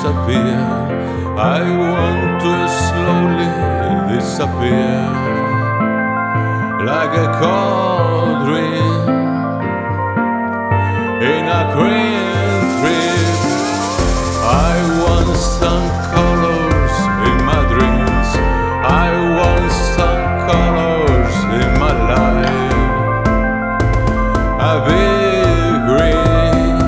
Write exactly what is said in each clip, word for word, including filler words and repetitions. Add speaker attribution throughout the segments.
Speaker 1: disappear. I want to slowly disappear, like a cold dream in a green tree. I want some colors in my dreams. I want some colors in my life. A big green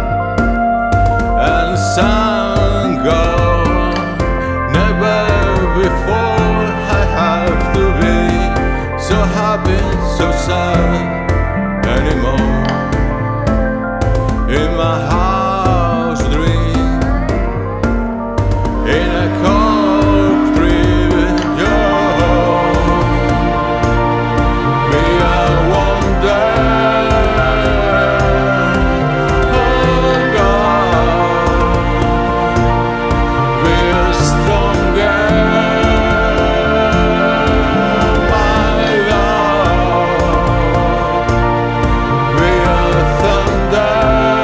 Speaker 1: and sun gold. Never before I have to be so happy, so sad anymore. In my house dream, in a cold tree with you, be a wonder. Oh God, be a stronger, my love, be a thunder.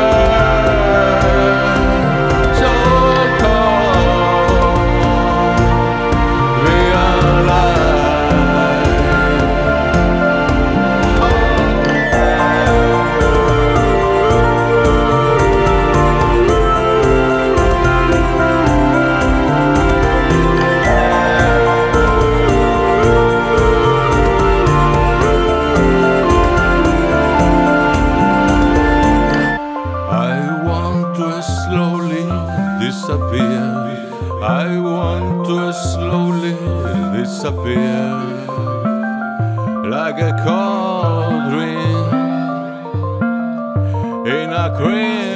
Speaker 1: Slowly disappear. I want to slowly disappear, like a cold dream in a green